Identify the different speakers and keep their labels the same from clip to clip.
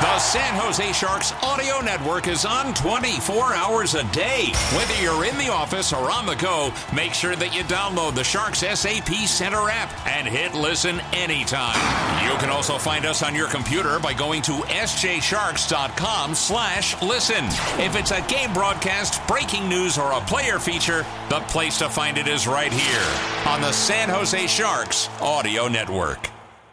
Speaker 1: The San Jose Sharks audio network is on 24 hours a day. Whether you're in the office or on the go, make sure that you download the Sharks SAP Center app and hit listen anytime. You can also find us on your computer by going to sjsharks.com/listen. If it's a game broadcast, breaking news, or a player feature, the place to find it is right here on the San Jose Sharks audio network.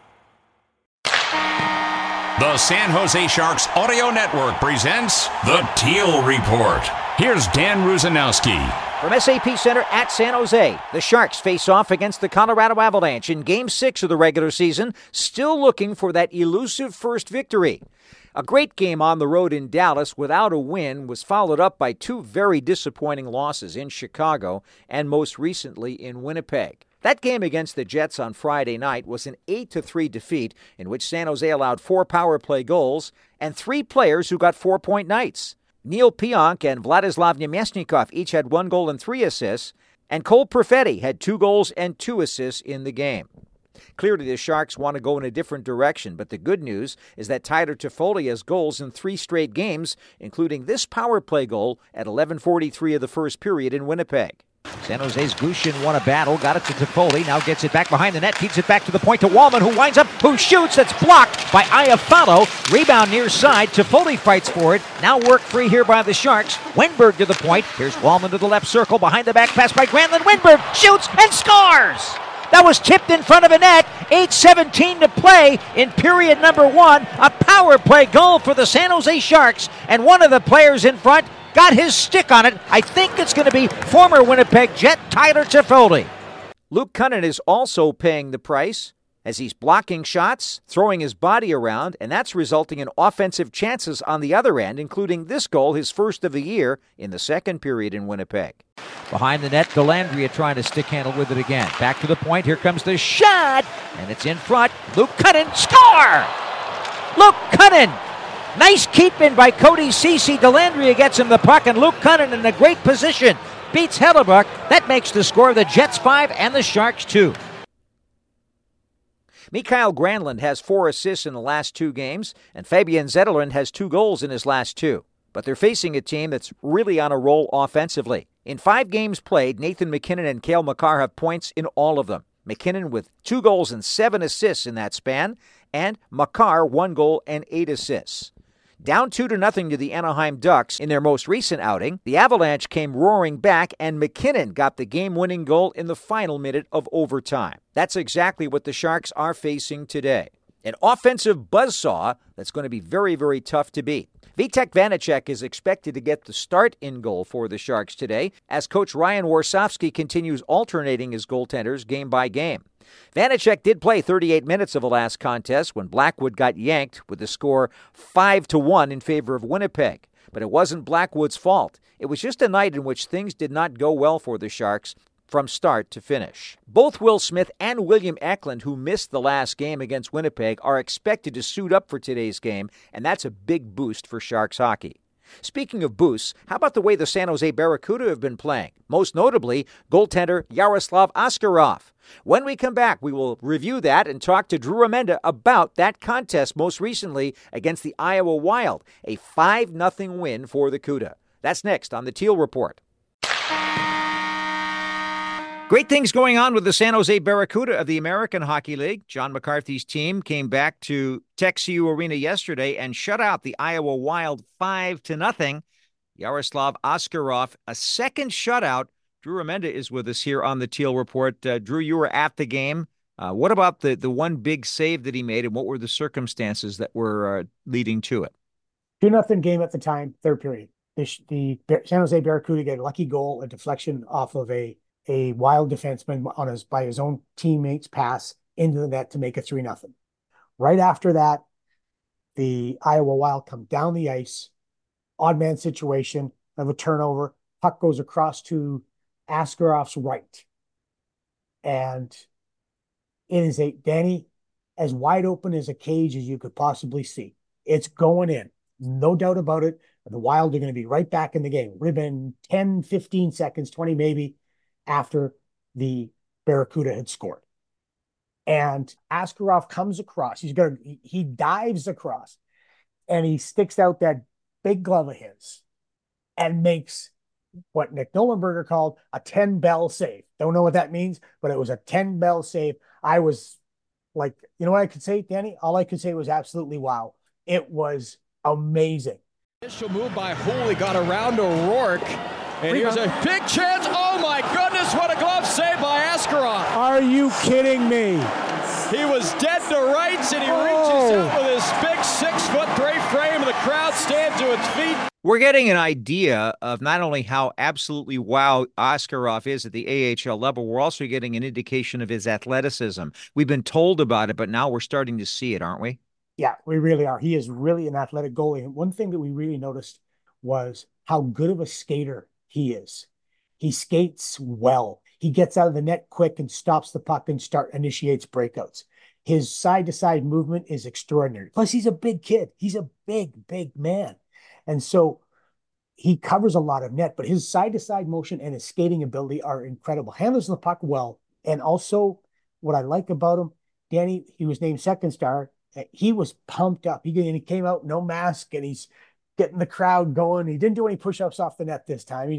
Speaker 1: The San Jose Sharks Audio Network presents The Teal Report. Here's Dan Rusanowski.
Speaker 2: From SAP Center at San Jose, the Sharks face off against the Colorado Avalanche in Game 6 of the regular season, still looking for that elusive first victory. A great game on the road in Dallas without a win was followed up by two very disappointing losses in Chicago and most recently in Winnipeg. That game against the Jets on Friday night was an 8-3 defeat in which San Jose allowed 4 power play goals and 3 players who got 4-point nights. Neil Pionk and Vladislav Nemesnikov each had 1 goal and 3 assists, and Cole Perfetti had 2 goals and 2 assists in the game. Clearly, the Sharks want to go in a different direction, but the good news is that Tyler Toffoli has goals in 3 straight games, including this power play goal at 11:43 of the first period in Winnipeg. San Jose's Gushin won a battle, got it to Toffoli, now gets it back behind the net, feeds it back to the point to Wallman, who winds up, who shoots, that's blocked by Iafallo. Rebound near side, Toffoli fights for it, now work free here by the Sharks. Wennberg to the point, here's Wallman to the left circle, behind the back pass by Granlund. Wennberg shoots and scores! That was tipped in front of a net, 8:17 to play in period number 1, a power play goal for the San Jose Sharks, and one of the players in front got his stick on it. I think it's going to be former Winnipeg Jet Tyler Toffoli. Luke Kunin is also paying the price as he's blocking shots, throwing his body around, and that's resulting in offensive chances on the other end, including this goal, his first of the year, in the second period in Winnipeg. Behind the net, Dellandrea trying to stick handle with it again. Back to the point, here comes the shot, and it's in front. Luke Kunin, score! Luke Kunin! Nice keep-in by Cody Ceci. Dellandrea gets him the puck, and Luke Kunin in a great position. Beats Hellebuyck. That makes the score the Jets 5 and the Sharks 2. Mikael Granlund has 4 assists in the last 2 games, and Fabian Zetterlund has 2 goals in his last 2. But they're facing a team that's really on a roll offensively. In 5 games played, Nathan MacKinnon and Cale Makar have points in all of them. MacKinnon with 2 goals and 7 assists in that span, and Makar 1 goal and 8 assists. Down 2-0 to the Anaheim Ducks in their most recent outing, the Avalanche came roaring back, and MacKinnon got the game-winning goal in the final minute of overtime. That's exactly what the Sharks are facing today. An offensive buzzsaw that's going to be very, very tough to beat. Vitek Vanacek is expected to get the start in goal for the Sharks today as coach Ryan Warsofsky continues alternating his goaltenders game by game. Vanacek did play 38 minutes of the last contest when Blackwood got yanked with the score 5-1 in favor of Winnipeg. But it wasn't Blackwood's fault. It was just a night in which things did not go well for the Sharks from start to finish. Both Will Smith and William Eklund, who missed the last game against Winnipeg, are expected to suit up for today's game, and that's a big boost for Sharks hockey. Speaking of boosts, how about the way the San Jose Barracuda have been playing? Most notably, goaltender Yaroslav Askarov. When we come back, we will review that and talk to Drew Remenda about that contest most recently against the Iowa Wild, a 5-0 win for the Cuda. That's next on the Teal Report. Great things going on with the San Jose Barracuda of the American Hockey League. John McCarthy's team came back to TechCU Arena yesterday and shut out the Iowa Wild 5-0. Yaroslav Askarov, a second shutout. Drew Remenda is with us here on the Teal Report. Drew, you were at the game. What about the one big save that he made, and what were the circumstances that were leading to it?
Speaker 3: 2-0 game at the time, third period. The San Jose Barracuda get a lucky goal, a deflection off of a Wild defenseman by his own teammates' pass into the net to make it 3-0. Right after that, the Iowa Wild come down the ice, odd man situation, have a turnover, puck goes across to Askarov's right. And it is Danny, as wide open as a cage as you could possibly see. It's going in. No doubt about it. The Wild are going to be right back in the game. Would have been 10, 15 seconds, 20 maybe, after the Barracuda had scored. And Askarov comes across. He dives across. and he sticks out that big glove of his and makes what Nick Nollenberger called a 10 bell save. Don't know what that means, but it was a 10 bell save. I was like, you know what I could say, Danny? All I could say was absolutely wow. It was amazing.
Speaker 4: Initial move by Hooley got around O'Rourke. And here's a big chance. Oh my goodness, what a glove save by Askarov.
Speaker 3: Are you kidding me?
Speaker 4: He was dead to rights and he reaches out with his big 6'3" frame and the crowd stands to its feet.
Speaker 2: We're getting an idea of not only how absolutely wow Askarov is at the AHL level, we're also getting an indication of his athleticism. We've been told about it, but now we're starting to see it, aren't we?
Speaker 3: Yeah, we really are. He is really an athletic goalie. And one thing that we really noticed was how good of a skater he is. He skates well. He gets out of the net quick and stops the puck and initiates breakouts. His side-to-side movement is extraordinary. Plus, he's a big kid. He's a big, big man. And so he covers a lot of net, but his side-to-side motion and his skating ability are incredible. Handles the puck well. And also, what I like about him, Danny, he was named second star. He was pumped up. He came out, no mask, and he's getting the crowd going. He didn't do any push-ups off the net this time.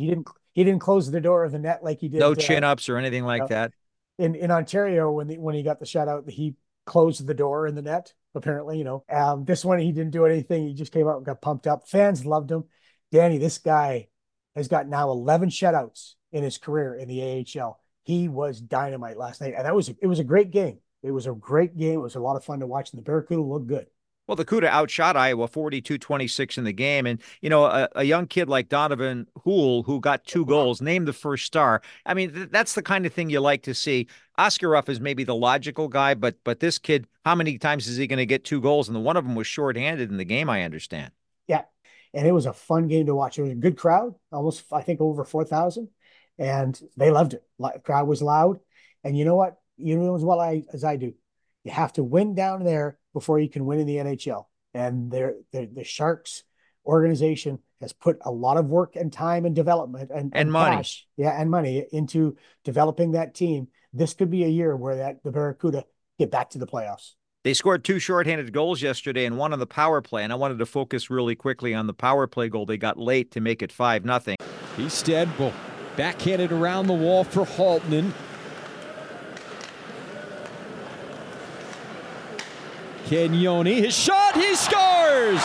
Speaker 3: He didn't close the door of the net like he did.
Speaker 2: No chin-ups or anything like that.
Speaker 3: In Ontario, when he got the shutout, he closed the door in the net, apparently, this one, he didn't do anything. He just came out and got pumped up. Fans loved him. Danny, this guy has got now 11 shutouts in his career in the AHL. He was dynamite last night. And it was a great game. It was a great game. It was a lot of fun to watch. And the Barracuda looked good.
Speaker 2: Well, the CUDA outshot Iowa 42-26 in the game. And, a young kid like Donovan Hoole, who got 2 goals, named the first star. I mean, that's the kind of thing you like to see. Askarov is maybe the logical guy, but this kid, how many times is he going to get 2 goals? And one of them was shorthanded in the game, I understand.
Speaker 3: Yeah. And it was a fun game to watch. It was a good crowd, almost, I think, over 4,000. And they loved it. The crowd was loud. And you know what? You know as well as I do. You have to win down there before you can win in the NHL. And the Sharks organization has put a lot of work and time and development and
Speaker 2: money.
Speaker 3: Cash, and money into developing that team. This could be a year where the Barracuda get back to the playoffs.
Speaker 2: They scored 2 shorthanded goals yesterday and 1 on the power play. And I wanted to focus really quickly on the power play goal they got late to make it 5-0.
Speaker 4: Easted will backhanded around the wall for Haltnen. Cagnoni, his shot, he scores!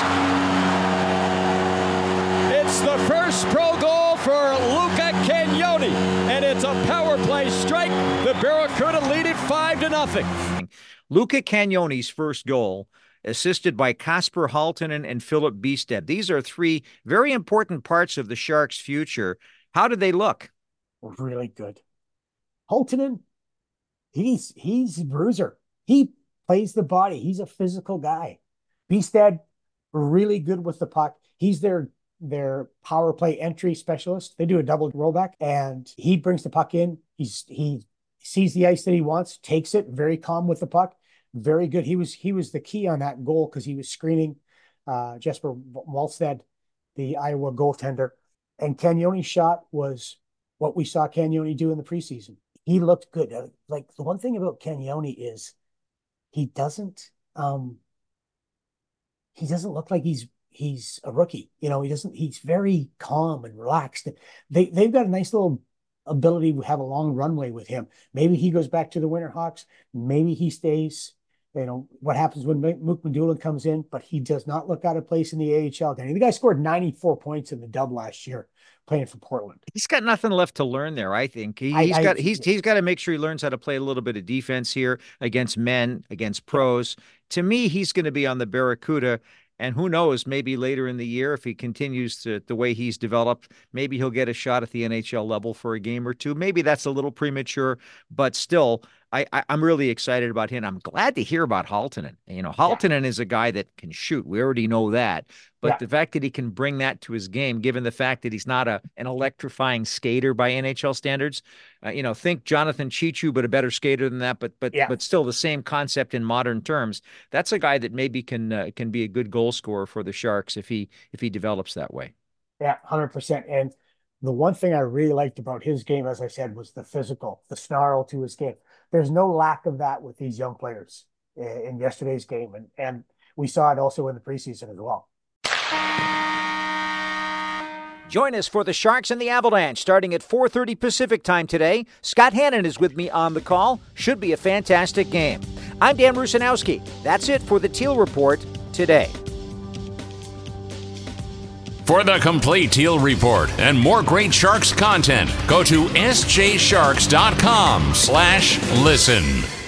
Speaker 4: It's the first pro goal for Luca Cagnoni, and it's a power play strike. The Barracuda lead it 5-0.
Speaker 2: Luca Cagnoni's first goal, assisted by Kasper Halttunen and Philip Bistad. These are 3 very important parts of the Sharks' future. How did they look?
Speaker 3: Really good. Halttunen, he's a bruiser. He plays the body. He's a physical guy. Bistad, really good with the puck. He's their power play entry specialist. They do a double rollback, and he brings the puck in. He sees the ice that he wants, takes it, very calm with the puck. Very good. He was the key on that goal because he was screening Jesper Wallstedt, the Iowa goaltender. And Cagnoni's shot was what we saw Cagnoni do in the preseason. He looked good. Like, the one thing about Cagnoni is he doesn't look like he's a rookie. He's very calm and relaxed. They've got a nice little ability to have a long runway with him. Maybe he goes back to the Winterhawks. Maybe he stays. What happens when Mook Madula comes in, but he does not look out of place in the AHL. The guy scored 94 points in the dub last year playing for Portland.
Speaker 2: He's got nothing left to learn there, I think. He's got to make sure he learns how to play a little bit of defense here against men, against pros. To me, he's going to be on the Barracuda. And who knows, maybe later in the year, if he continues the way he's developed, maybe he'll get a shot at the NHL level for a game or 2. Maybe that's a little premature, but still, I'm really excited about him. I'm glad to hear about Halttunen. Halttunen is a guy that can shoot. We already know that. But the fact that he can bring that to his game, given the fact that he's not an electrifying skater by NHL standards, think Jonathan Chichu, but a better skater than that, but still the same concept in modern terms. That's a guy that maybe can be a good goal scorer for the Sharks if he develops that way.
Speaker 3: Yeah, 100%. And the one thing I really liked about his game, as I said, was the snarl to his game. There's no lack of that with these young players in yesterday's game. And we saw it also in the preseason as well.
Speaker 2: Join us for the Sharks and the Avalanche starting at 4:30 Pacific time today. Scott Hannon is with me on the call. Should be a fantastic game. I'm Dan Rusanowski. That's it for the Teal Report today.
Speaker 1: For the complete Teal Report and more great Sharks content, go to sjsharks.com/listen.